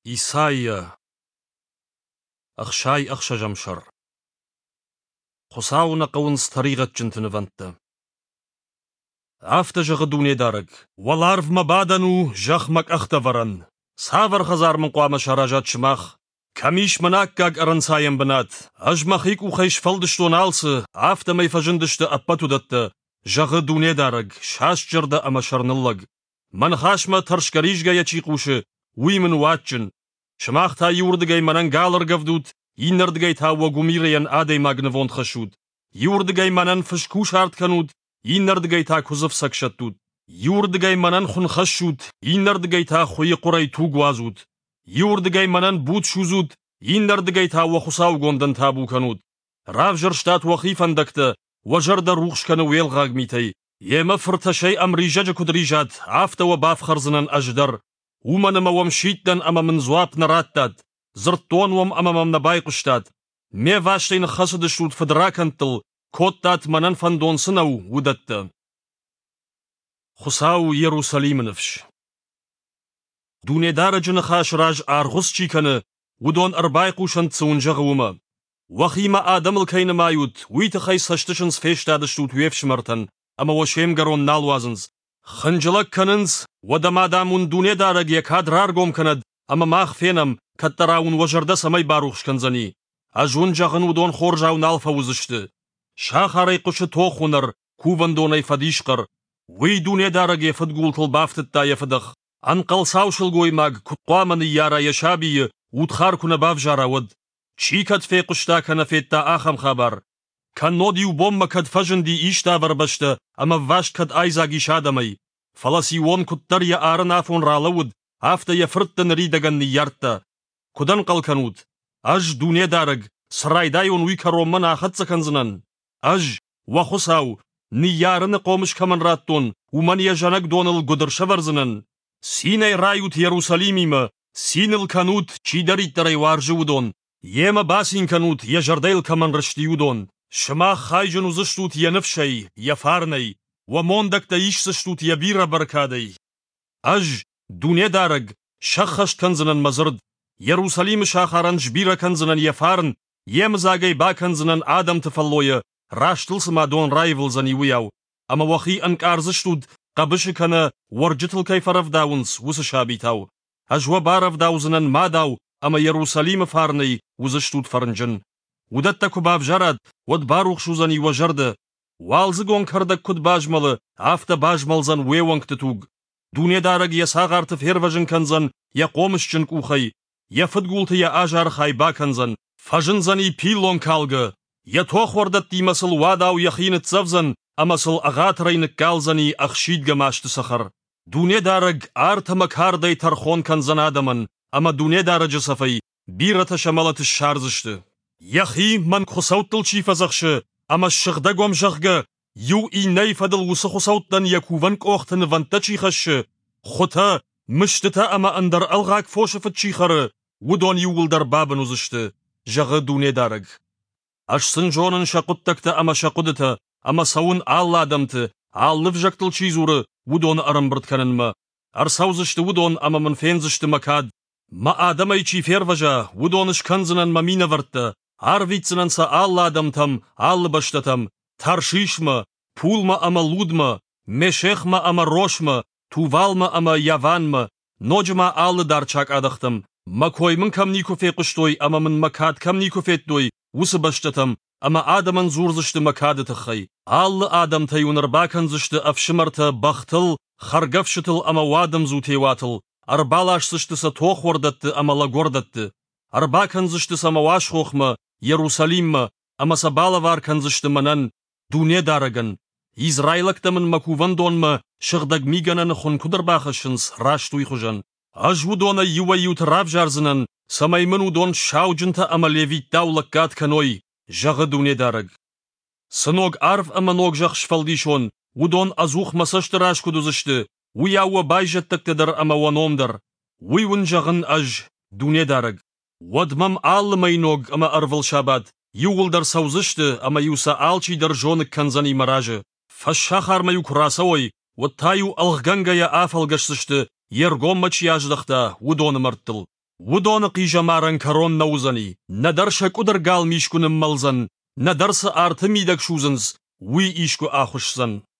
إيسايا أخشاي أخشى جمشر خصاونا قون ستريغة جنتن فانتا عفت جغدوني دارك والعرف مبادنو جخمك أختفرن سافر خزار من قوام شراجات شماخ كميش مناكاك أرنسايم بنات أجمخيك وخيش فلدشتون آلس عفت ما يفجندشت أبتو دت جغدوني دارك شاش جرد أما شرنلق من خاشما ترشكريش غايا چيقوش ويمن واتشن شماخ تا يوردگاي منان غالر گفدود ينردگاي تا وگوميريان آدي ماغنووند خشود يوردگاي منان فشكوش هارد كنود ينردگاي تا كوزف سكشتود يوردگاي منان خون خشود ينردگاي تا خوي قرأي توگوازود يوردگاي منان بود شوزود ينردگاي تا وخصاو گوندن تابو كنود راف جرشتات وخيفان دكتا وجرد روخش كنو ويلغاق ميتي يما فرتشي أمريجاج كدريجات عافتا وباف خرزنان أجدر ومن ومشيتن أما من زواب نراتات زرطون أما من نبايقشتات مي واشتين خسدشتود فدراكنتل كوتات منان فاندون سنو ودت خساو يروساليم نفش دوني دارجن خاش راج آرغس چيكن ودون أربايقوشن تسونجغوما وخيما آدم الكين مايوت ويتخيس هشتشنس فيشتادشتود ويفشمرتن أما وشيم گرون نالوازنز خنجلك كننز ودمادامون دوني دارج يكاد رارگوم كند أما ماخ فينم كتراون وجرد سمي باروخش كنزني أجون جغن ودون خورجاو نالفا وزشت شاخاري قش توخونر كوفن دوني فديشقر وي دوني دارج يفدگول تلبافتتا يفدخ أنقل ساوشل گوي ماغ كتقوامن يارا يشابي وتخار كنا بافجارا ود چيكت في قشتا كنفيتا آخم خبر كان نوديو بوم كد فجن دي إيشتا وربشت أما واشت كد آيزاگي شادمي فلسي وون كتر يا آرنافون رالود هفته يفرطن ريدگن نيارتا كدن قل كنود أج دوني دارگ سرايدايون ويكا رومن آخد سكنزنن أج وخساو نيارن قومش كمن راتون ومن يجانك دون القدر شورزنن سيني رايوت يروساليمي ما سين الكنود چي داريت داري وارجودون يما باسين كنود يجرديل كمن رشتيودون شما خايجن وزشتوت ينفشي يفارني وموندك تايش سشتوت يبير بركادي أج دوني دارج شخش كنزنن مزرد يروساليم شاخارن جبير كنزنن يفارن يمزاگي با كنزنن آدم تفلوية راشتل سما دون رايفل زني وياو أما وخي أنك أرزشتود قبش كنا ورجتل كيف رفداونس وسشابيتاو أج وبارف داوزنن ما داو أما يروساليم فارني وزشتود فرنجن ودت كباب جرد ود باروخ شوزني وجرد والزگون كردك كد باجمل عفت باجمل زن ويوانك تتوگ دوني دارگ يساغار تفهر وجن كنزن يا قومش جنك اوخي يا فدگولت يا آجار خاي با كنزن فجن زني بيلون كالگ يا توخ وردت دي مسل واداو يخين تزفزن امسل اغات رينك كالزني اخشيد گماشت سخر دوني دارگ آرت مكار دي ترخون كنزن آدمن اما دوني دارج صفي بيرت شمالت الشارزشت يخي من خسوتل چي فزخش اما الشغدگوم جغگ يو إيني فدل وسخو صوتن يكوونك اوختن وانتا خش خطا مشتتا اما اندر الغاك فوشفت چيخر ودون يول در بابن وزشت جغ دوني دارگ اشسن جونن شاقودتكتا اما شاقودتا اما سون آل آدمت آل لفجاكتل چيزور ودون ارمبرد كننما ارساوزشت ودون اما من فينزشت مكاد ما آدمي چي فير وجا ودونش كنزنن ممين ورتا عرفيتسنن سا آل آدمتم آل بشتتم ترشيشما پولما اما لودما مشخما اما روشما تووالما اما يوانما نوجما آل دارچاك آدختم مكوي من كم نيكو فيقشتوي اما من مكاد كم نيكو فيتدوي وس بشتتم اما آدمن زورزشت مكاد تخي آل آدم تيونر باكنزشت افشمرت بختل خرگفشتل اما وادم زوتي واتل اربالاشسشت سا توخ وردت اما لگوردت ارباكنزشت سا مواش خوخما يروساليم اما سبالوار كنزشت منن دوني دارگن إسرائيلك من مكوفن دون ما شغدق ميگنن خون كدر باخشنس راشتوي خجن أجو دون يويوت راف جارزنن سماي منو دون شاوجنتا اما ليويت داولك قاد كنوي جغ دوني دارگ سنوغ عرف اما نوغ جغ شفالديشون ودون أزوخ مساشت راش كدوزشت وياو بايجتك تدر اما ونومدر ويون جغن أج دوني دارگ ودمم آل مينوغ اما أرفل شابات يوغل در سوزشت اما يوسا آلچي در جونك كنزاني مراجه فشاخار ما يكراسوي وتايو الغغنگا يا آفل گشتشت يرگوم مچ ياجدختا ودون مرتل ودون قيجمارن كرون نوزني ندرش قدر قال ميشكون ملزن ندرس آرتمي دك شوزنز وي إيشكو آخوشزن